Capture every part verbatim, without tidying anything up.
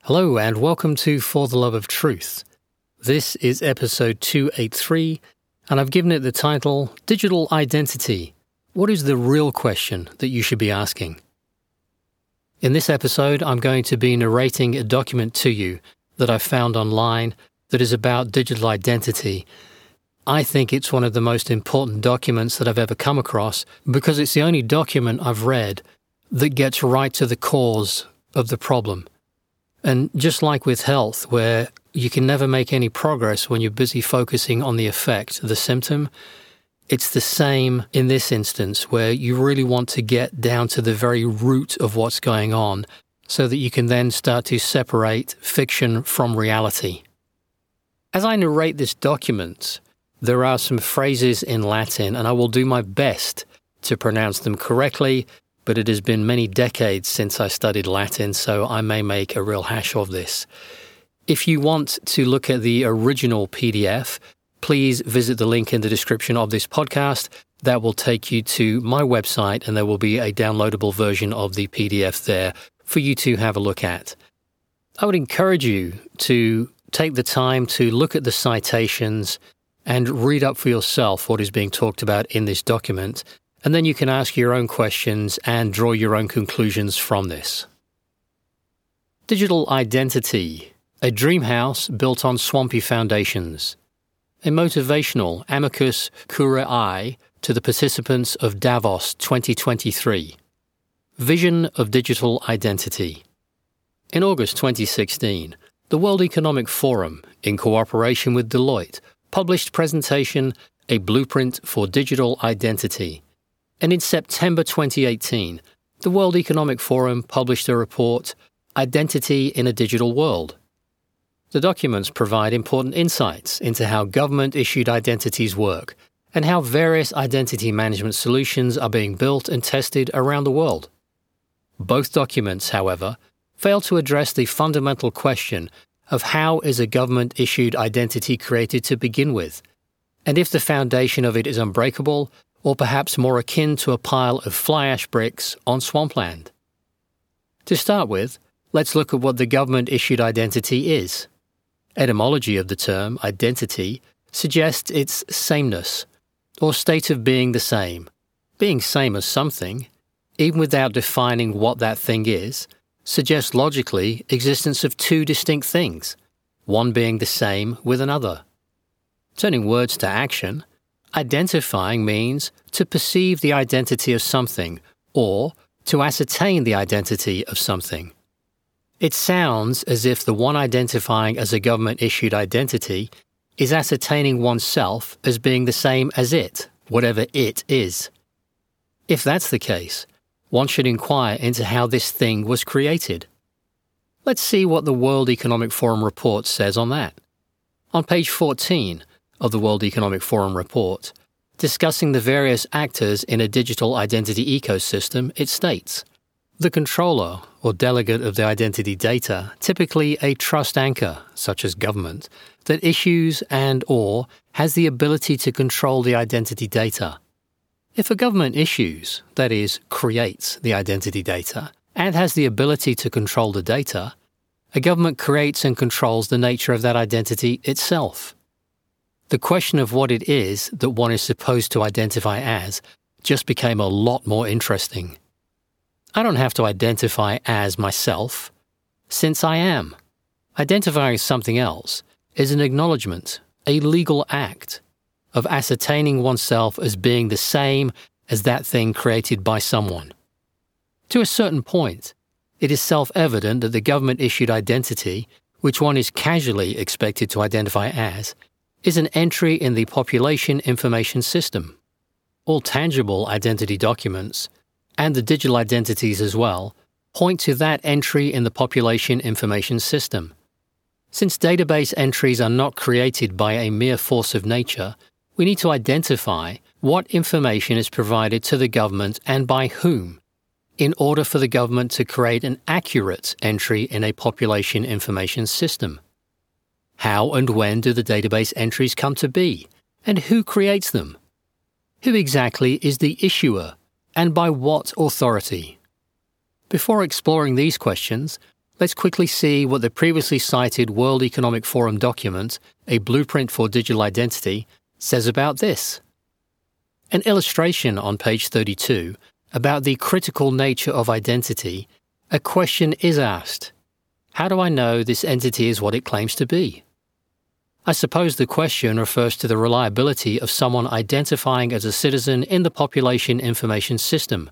Hello and welcome to For the Love of Truth. This is episode two eighty-three, and I've given it the title, Digital Identity. What is the real question that you should be asking? In this episode, I'm going to be narrating a document to you that I found online that is about digital identity. I think it's one of the most important documents that I've ever come across because it's the only document I've read that gets right to the cause of the problem. And just like with health, where you can never make any progress when you're busy focusing on the effect, the symptom, it's the same in this instance where you really want to get down to the very root of what's going on so that you can then start to separate fiction from reality. As I narrate this document, there are some phrases in Latin, and I will do my best to pronounce them correctly, but it has been many decades since I studied Latin, so I may make a real hash of this. If you want to look at the original P D F, please visit the link in the description of this podcast. That will take you to my website, and there will be a downloadable version of the P D F there for you to have a look at. I would encourage you to take the time to look at the citations and read up for yourself what is being talked about in this document, and then you can ask your own questions and draw your own conclusions from this. Digital identity, a dream house built on swampy foundations. A motivational amicus curiae to the participants of Davos twenty twenty-three. Vision of digital identity. In August twenty sixteen, the World Economic Forum, in cooperation with Deloitte, published presentation A Blueprint for Digital Identity. And in September twenty eighteen, the World Economic Forum published a report, Identity in a Digital World. The documents provide important insights into how government-issued identities work and how various identity management solutions are being built and tested around the world. Both documents, however, fail to address the fundamental question of how is a government-issued identity created to begin with, and if the foundation of it is unbreakable or perhaps more akin to a pile of fly ash bricks on swampland. To start with, let's look at what the government-issued identity is. Etymology of the term identity suggests its sameness, or state of being the same. Being same as something, even without defining what that thing is, suggests logically existence of two distinct things, one being the same with another. Turning words to action, identifying means to perceive the identity of something or to ascertain the identity of something. It sounds as if the one identifying as a government-issued identity is ascertaining oneself as being the same as it, whatever it is. If that's the case, one should inquire into how this thing was created. Let's see what the World Economic Forum report says on that. On page fourteen of the World Economic Forum report, discussing the various actors in a digital identity ecosystem, it states, the controller or delegate of the identity data, typically a trust anchor, such as government, that issues and or has the ability to control the identity data. If a government issues, that is, creates the identity data, and has the ability to control the data, a government creates and controls the nature of that identity itself. The question of what it is that one is supposed to identify as just became a lot more interesting. I don't have to identify as myself, since I am. Identifying as something else is an acknowledgement, a legal act, of ascertaining oneself as being the same as that thing created by someone. To a certain point, it is self-evident that the government-issued identity, which one is casually expected to identify as, is an entry in the population information system. All tangible identity documents, and the digital identities as well, point to that entry in the population information system. Since database entries are not created by a mere force of nature, we need to identify what information is provided to the government and by whom, in order for the government to create an accurate entry in a population information system. How and when do the database entries come to be, and who creates them? Who exactly is the issuer, and by what authority? Before exploring these questions, let's quickly see what the previously cited World Economic Forum document, A Blueprint for Digital Identity, says about this. An illustration on page thirty-two about the critical nature of identity, a question is asked. How do I know this entity is what it claims to be? I suppose the question refers to the reliability of someone identifying as a citizen in the population information system.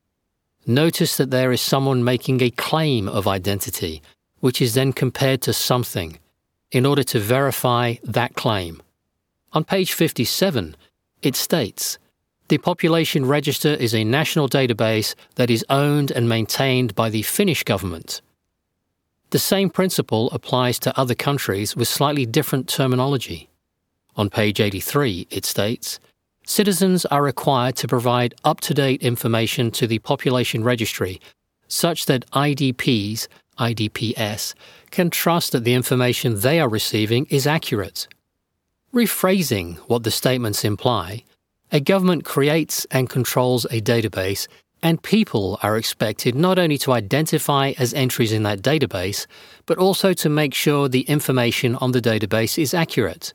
Notice that there is someone making a claim of identity, which is then compared to something, in order to verify that claim. On page fifty-seven, it states, "The population register is a national database that is owned and maintained by the Finnish government." The same principle applies to other countries with slightly different terminology. On page eighty-three, it states, "Citizens are required to provide up-to-date information to the population registry such that I D Ps, I D P S, can trust that the information they are receiving is accurate." Rephrasing what the statements imply, a government creates and controls a database, and people are expected not only to identify as entries in that database, but also to make sure the information on the database is accurate.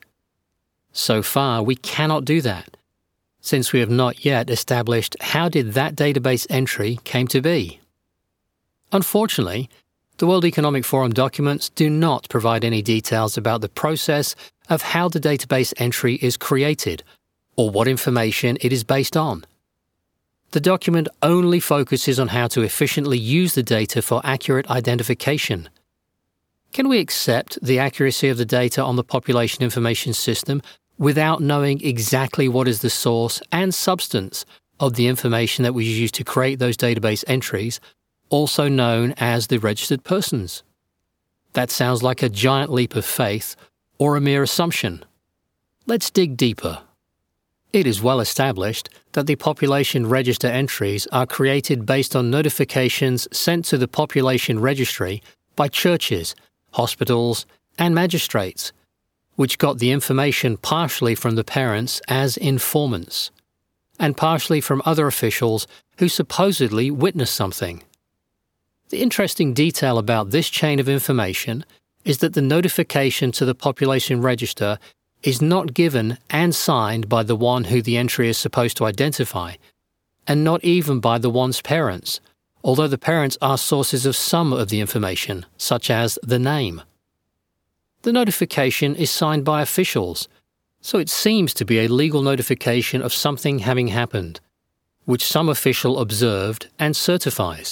So far, we cannot do that, since we have not yet established how did that database entry came to be. Unfortunately, the World Economic Forum documents do not provide any details about the process of how the database entry is created, or what information it is based on. The document only focuses on how to efficiently use the data for accurate identification. Can we accept the accuracy of the data on the population information system without knowing exactly what is the source and substance of the information that was used to create those database entries, also known as the registered persons? That sounds like a giant leap of faith or a mere assumption. Let's dig deeper. It is well established that the population register entries are created based on notifications sent to the population registry by churches, hospitals, and magistrates, which got the information partially from the parents as informants, and partially from other officials who supposedly witnessed something. The interesting detail about this chain of information is that the notification to the population register is not given and signed by the one who the entry is supposed to identify, and not even by the one's parents, although the parents are sources of some of the information, such as the name. The notification is signed by officials, so it seems to be a legal notification of something having happened, which some official observed and certifies.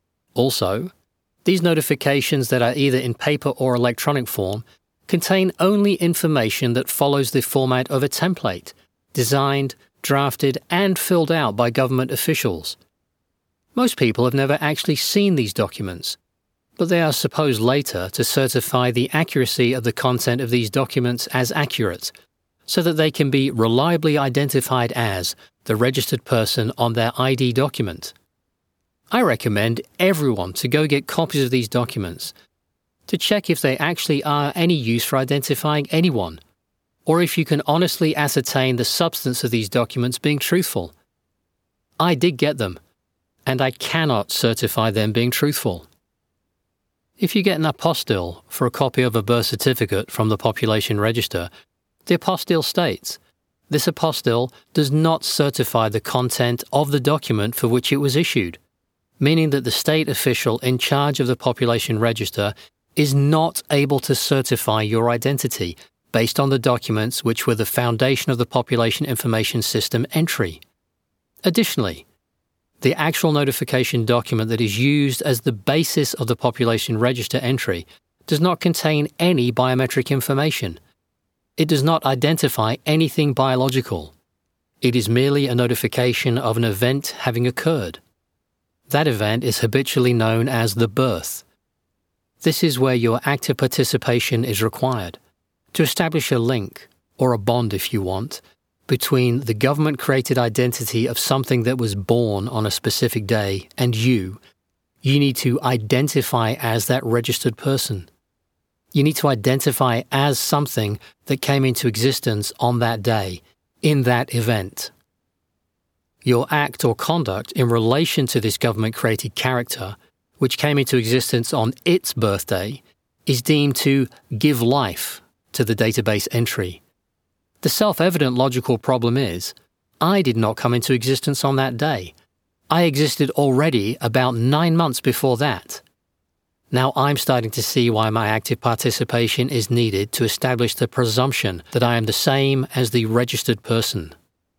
Also, these notifications that are either in paper or electronic form contain only information that follows the format of a template, designed, drafted, and filled out by government officials. Most people have never actually seen these documents, but they are supposed later to certify the accuracy of the content of these documents as accurate, so that they can be reliably identified as the registered person on their I D document. I recommend everyone to go get copies of these documents, to check if they actually are any use for identifying anyone, or if you can honestly ascertain the substance of these documents being truthful. I did get them, and I cannot certify them being truthful. If you get an apostille for a copy of a birth certificate from the population register, the apostille states, this apostille does not certify the content of the document for which it was issued, meaning that the state official in charge of the population register is not able to certify your identity based on the documents which were the foundation of the population information system entry. Additionally, the actual notification document that is used as the basis of the population register entry does not contain any biometric information. It does not identify anything biological. It is merely a notification of an event having occurred. That event is habitually known as the birth. This is where your active participation is required, to establish a link, or a bond if you want, between the government-created identity of something that was born on a specific day and you. You need to identify as that registered person. You need to identify as something that came into existence on that day, in that event. Your act or conduct in relation to this government-created character which came into existence on its birthday, is deemed to give life to the database entry. The self-evident logical problem is, I did not come into existence on that day. I existed already about nine months before that. Now I'm starting to see why my active participation is needed to establish the presumption that I am the same as the registered person.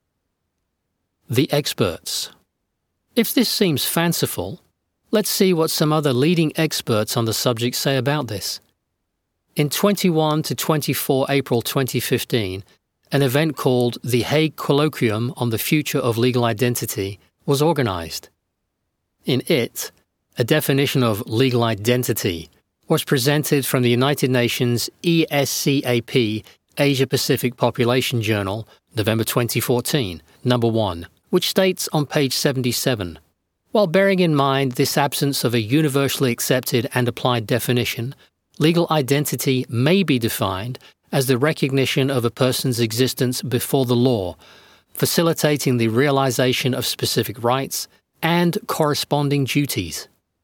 The experts. If this seems fanciful, let's see what some other leading experts on the subject say about this. In twenty-first to twenty-fourth April twenty fifteen, an event called the Hague Colloquium on the Future of Legal Identity was organized. In it, a definition of legal identity was presented from the United Nations E S C A P Asia-Pacific Population Journal, November twenty fourteen, number one, which states on page seventy-seven, while bearing in mind this absence of a universally accepted and applied definition, legal identity may be defined as the recognition of a person's existence before the law, facilitating the realization of specific rights and corresponding duties.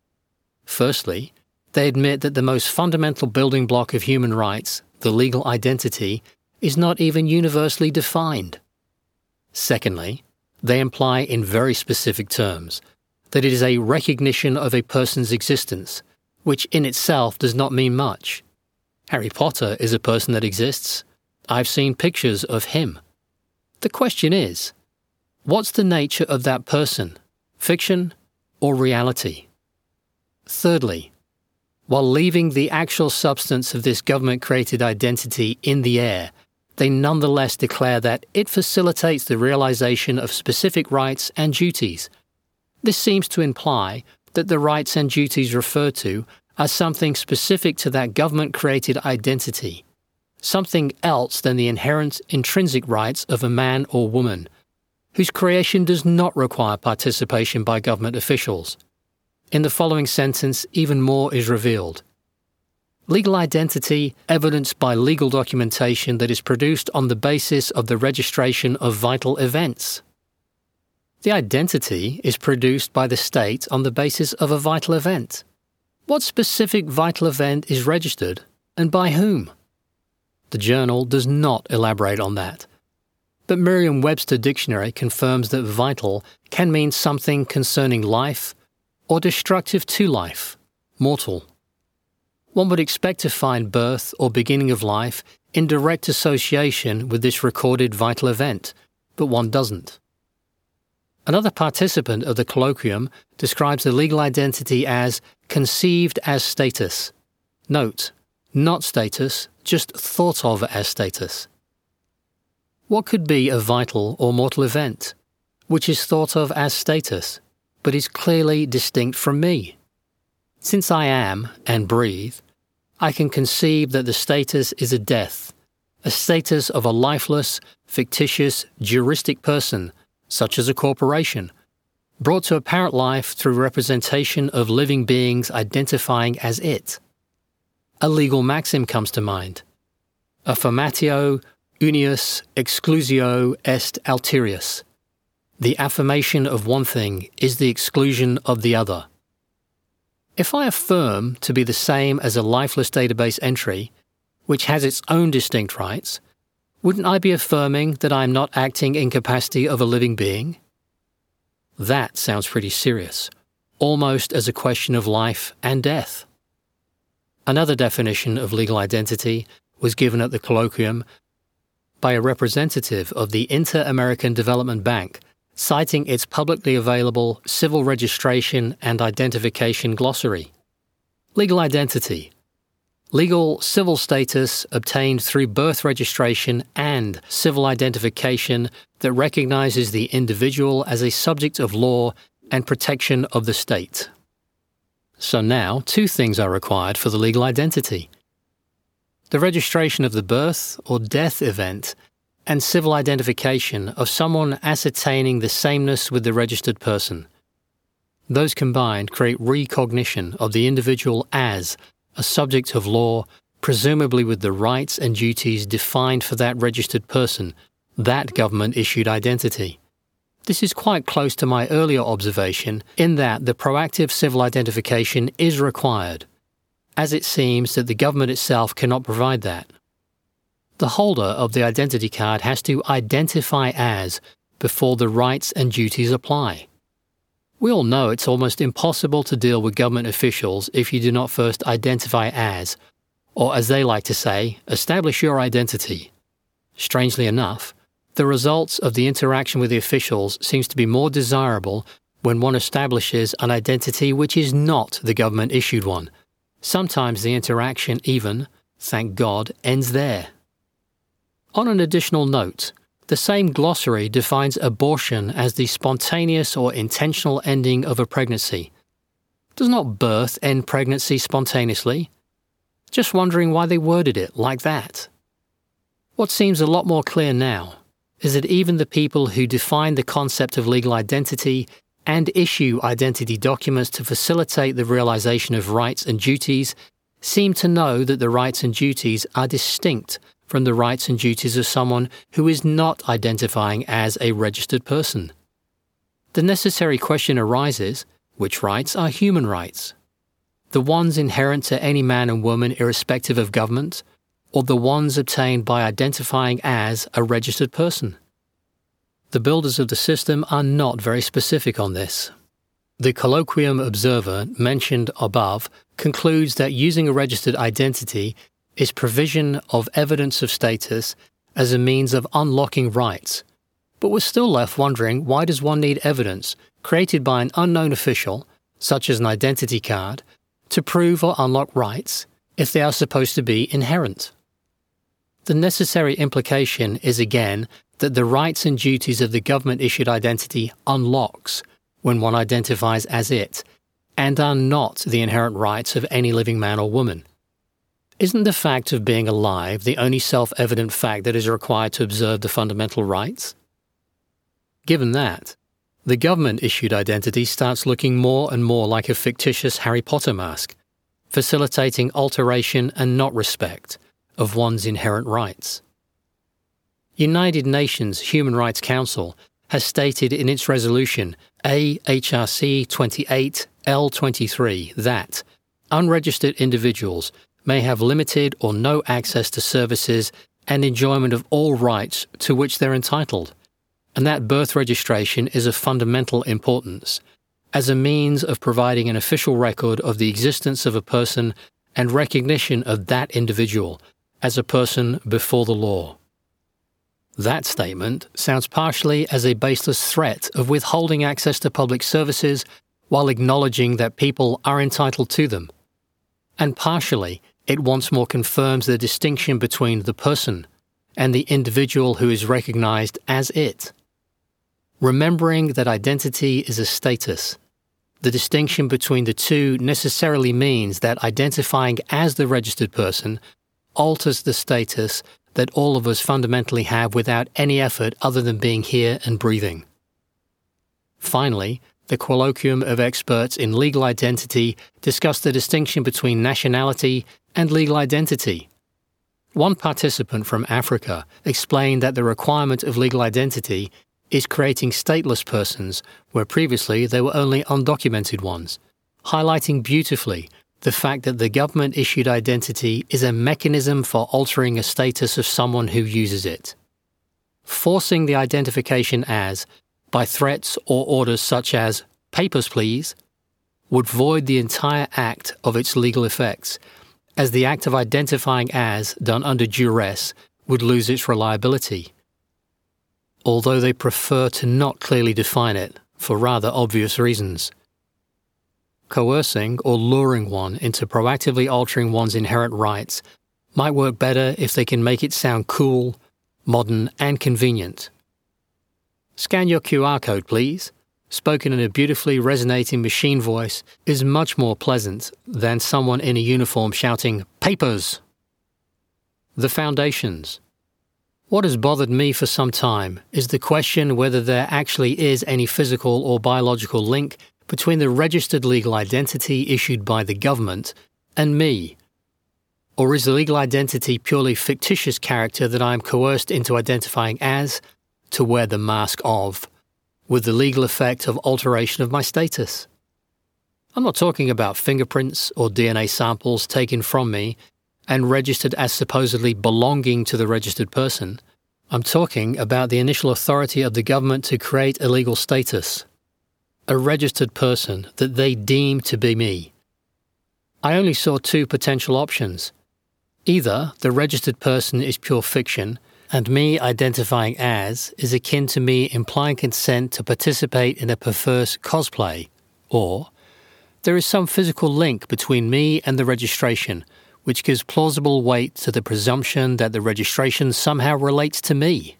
Firstly, they admit that the most fundamental building block of human rights, the legal identity, is not even universally defined. Secondly, they imply in very specific terms that it is a recognition of a person's existence, which in itself does not mean much. Harry Potter is a person that exists. I've seen pictures of him. The question is, what's the nature of that person, fiction or reality? Thirdly, while leaving the actual substance of this government-created identity in the air, they nonetheless declare that it facilitates the realization of specific rights and duties. This seems to imply that the rights and duties referred to are something specific to that government-created identity, something else than the inherent intrinsic rights of a man or woman, whose creation does not require participation by government officials. In the following sentence, even more is revealed. Legal identity evidenced by legal documentation that is produced on the basis of the registration of vital events. The identity is produced by the state on the basis of a vital event. What specific vital event is registered, and by whom? The journal does not elaborate on that. But Merriam-Webster Dictionary confirms that vital can mean something concerning life or destructive to life, mortal. One would expect to find birth or beginning of life in direct association with this recorded vital event, but one doesn't. Another participant of the colloquium describes the legal identity as conceived as status. Note, not status, just thought of as status. What could be a vital or mortal event, which is thought of as status, but is clearly distinct from me? Since I am and breathe, I can conceive that the status is a death, a status of a lifeless, fictitious, juristic person, such as a corporation, brought to apparent life through representation of living beings identifying as it. A legal maxim comes to mind. Affirmatio unius exclusio est alterius. The affirmation of one thing is the exclusion of the other. If I affirm to be the same as a lifeless database entry, which has its own distinct rights, wouldn't I be affirming that I am not acting in capacity of a living being? That sounds pretty serious, almost as a question of life and death. Another definition of legal identity was given at the colloquium by a representative of the Inter-American Development Bank, citing its publicly available Civil Registration and Identification Glossary. Legal identity. Legal civil status obtained through birth registration and civil identification that recognizes the individual as a subject of law and protection of the state. So now, two things are required for the legal identity: the registration of the birth or death event and civil identification of someone ascertaining the sameness with the registered person. Those combined create recognition of the individual as a subject of law, presumably with the rights and duties defined for that registered person, that government-issued identity. This is quite close to my earlier observation in that the proactive civil identification is required, as it seems that the government itself cannot provide that. The holder of the identity card has to identify as before the rights and duties apply. We all know it's almost impossible to deal with government officials if you do not first identify as, or as they like to say, establish your identity. Strangely enough, the results of the interaction with the officials seems to be more desirable when one establishes an identity which is not the government-issued one. Sometimes the interaction even, thank God, ends there. On an additional note, the same glossary defines abortion as the spontaneous or intentional ending of a pregnancy. Does not birth end pregnancy spontaneously? Just wondering why they worded it like that. What seems a lot more clear now is that even the people who define the concept of legal identity and issue identity documents to facilitate the realization of rights and duties seem to know that the rights and duties are distinct from the rights and duties of someone who is not identifying as a registered person. The necessary question arises, which rights are human rights? The ones inherent to any man and woman irrespective of government, or the ones obtained by identifying as a registered person? The builders of the system are not very specific on this. The Colloquium Observer mentioned above concludes that using a registered identity is provision of evidence of status as a means of unlocking rights, but we're still left wondering, why does one need evidence created by an unknown official, such as an identity card, to prove or unlock rights if they are supposed to be inherent? The necessary implication is again that the rights and duties of the government-issued identity unlocks when one identifies as it, and are not the inherent rights of any living man or woman. Isn't the fact of being alive the only self-evident fact that is required to observe the fundamental rights? Given that, the government-issued identity starts looking more and more like a fictitious Harry Potter mask, facilitating alteration and not respect of one's inherent rights. United Nations Human Rights Council has stated in its resolution A H R C twenty-eight L twenty-three that unregistered individuals may have limited or no access to services and enjoyment of all rights to which they're entitled, and that birth registration is of fundamental importance as a means of providing an official record of the existence of a person and recognition of that individual as a person before the law. That statement sounds partially as a baseless threat of withholding access to public services while acknowledging that people are entitled to them, and partially it once more confirms the distinction between the person and the individual who is recognized as it. Remembering that identity is a status, the distinction between the two necessarily means that identifying as the registered person alters the status that all of us fundamentally have without any effort other than being here and breathing. Finally, the Colloquium of Experts in Legal Identity discussed the distinction between nationality and legal identity. One participant from Africa explained that the requirement of legal identity is creating stateless persons where previously they were only undocumented ones, highlighting beautifully the fact that the government-issued identity is a mechanism for altering a status of someone who uses it. Forcing the identification as, by threats or orders such as, "Papers, please," would void the entire act of its legal effects, as the act of identifying as, done under duress, would lose its reliability. Although they prefer to not clearly define it, for rather obvious reasons. Coercing or luring one into proactively altering one's inherent rights might work better if they can make it sound cool, modern, and convenient. "Scan your Q R code, please," spoken in a beautifully resonating machine voice, is much more pleasant than someone in a uniform shouting, "Papers!" The foundations. What has bothered me for some time is the question whether there actually is any physical or biological link between the registered legal identity issued by the government and me. Or is the legal identity purely fictitious character that I am coerced into identifying as, to wear the mask of, with the legal effect of alteration of my status. I'm not talking about fingerprints or D N A samples taken from me and registered as supposedly belonging to the registered person. I'm talking about the initial authority of the government to create a legal status, a registered person that they deem to be me. I only saw two potential options. Either the registered person is pure fiction, and me identifying as is akin to me implying consent to participate in a perverse cosplay, or there is some physical link between me and the registration, which gives plausible weight to the presumption that the registration somehow relates to me.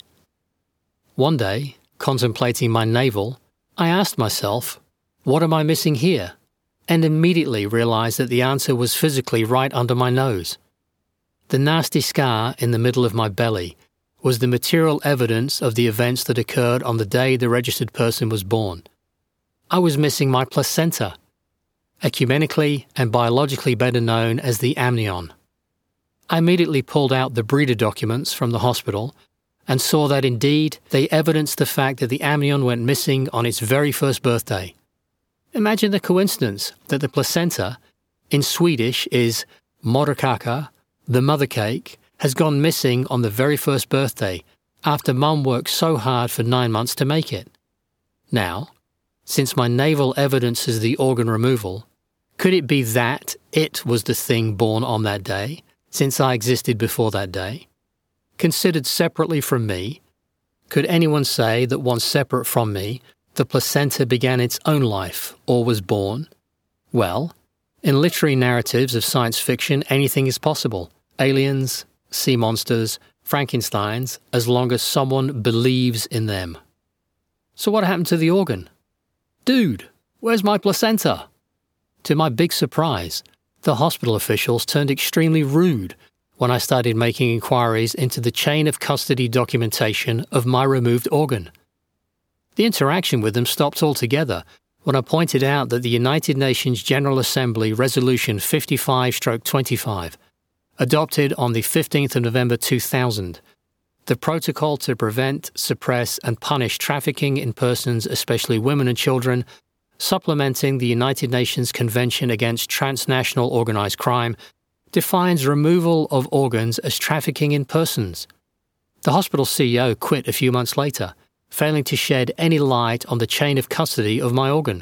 One day, contemplating my navel, I asked myself, what am I missing here? And immediately realized that the answer was physically right under my nose. The nasty scar in the middle of my belly was the material evidence of the events that occurred on the day the registered person was born. I was missing my placenta, ecumenically and biologically better known as the amnion. I immediately pulled out the breeder documents from the hospital and saw that indeed they evidenced the fact that the amnion went missing on its very first birthday. Imagine the coincidence that the placenta, in Swedish, is moderkaka, the mother cake, has gone missing on the very first birthday after mum worked so hard for nine months to make it. Now, since my navel evidences the organ removal, could it be that it was the thing born on that day, since I existed before that day? Considered separately from me, could anyone say that once separate from me, the placenta began its own life or was born? Well, in literary narratives of science fiction, anything is possible. Aliens, sea monsters, Frankensteins, as long as someone believes in them. So what happened to the organ? Dude, where's my placenta? To my big surprise, the hospital officials turned extremely rude when I started making inquiries into the chain of custody documentation of my removed organ. The interaction with them stopped altogether when I pointed out that the United Nations General Assembly Resolution fifty-five twenty-five, adopted on the fifteenth of November two thousand, the protocol to prevent, suppress and punish trafficking in persons, especially women and children, supplementing the United Nations Convention Against Transnational Organized Crime, defines removal of organs as trafficking in persons. The hospital C E O quit a few months later, failing to shed any light on the chain of custody of my organ.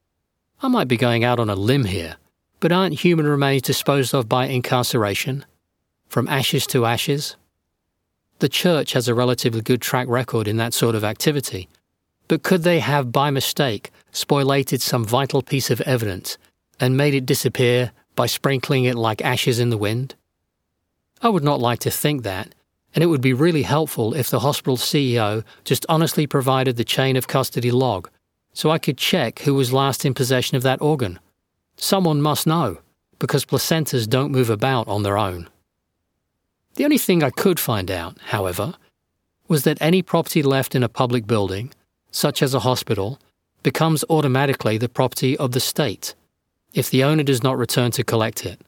I might be going out on a limb here, but aren't human remains disposed of by incarceration? From ashes to ashes? The Church has a relatively good track record in that sort of activity, but could they have by mistake spoliated some vital piece of evidence and made it disappear by sprinkling it like ashes in the wind? I would not like to think that, and it would be really helpful if the hospital C E O just honestly provided the chain of custody log so I could check who was last in possession of that organ. Someone must know, because placentas don't move about on their own. The only thing I could find out, however, was that any property left in a public building, such as a hospital, becomes automatically the property of the state if the owner does not return to collect it.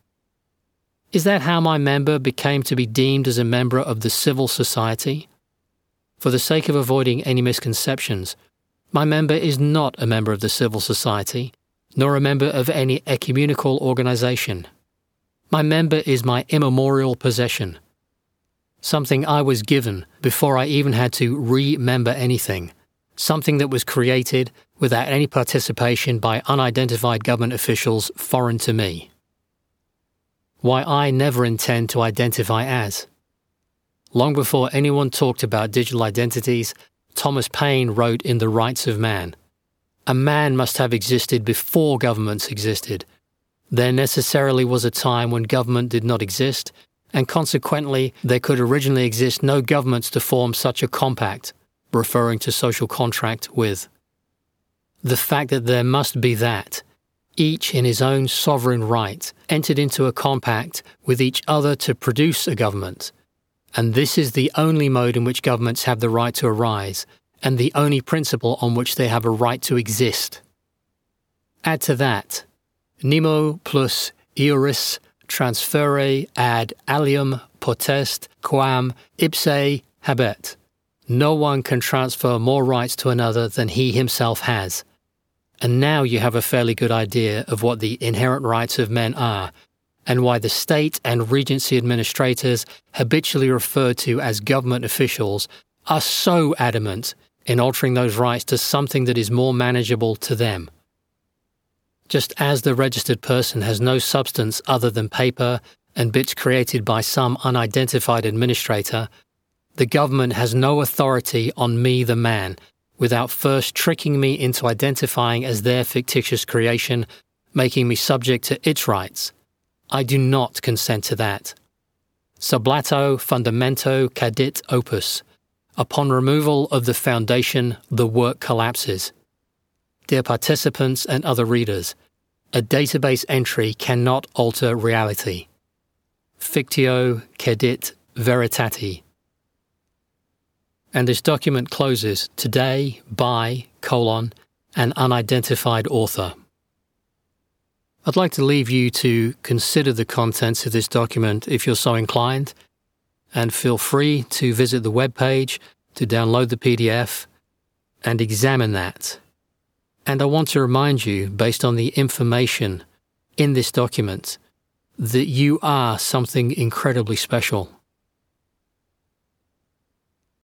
Is that how my member became to be deemed as a member of the civil society? For the sake of avoiding any misconceptions, my member is not a member of the civil society, nor a member of any ecumenical organization. My member is my immemorial possession, something I was given before I even had to remember anything, something that was created without any participation by unidentified government officials foreign to me. Why I never intend to identify as. Long before anyone talked about digital identities, Thomas Paine wrote in The Rights of Man, "A man must have existed before governments existed. There necessarily was a time when government did not exist, and consequently there could originally exist no governments to form such a compact," referring to social contract with. The fact that there must be that, each in his own sovereign right, entered into a compact with each other to produce a government. And this is the only mode in which governments have the right to arise, and the only principle on which they have a right to exist. Add to that, nemo plus iuris transferre ad alium potest quam ipse habet. no one can transfer more rights to another than he himself has. And now you have a fairly good idea of what the inherent rights of men are, and why the state and regency administrators, habitually referred to as government officials, are so adamant in altering those rights to something that is more manageable to them. Just as the registered person has no substance other than paper and bits created by some unidentified administrator, the government has no authority on me, the man, without first tricking me into identifying as their fictitious creation, making me subject to its rights. I do not consent to that. Sublato fundamento cadit opus. Upon removal of the foundation, the work collapses. Dear participants and other readers, a database entry cannot alter reality. Fictio cadit veritati. And this document closes, today by, colon, an unidentified author. I'd like to leave you to consider the contents of this document if you're so inclined, and feel free to visit the webpage to download the P D F and examine that. And I want to remind you, based on the information in this document, that you are something incredibly special.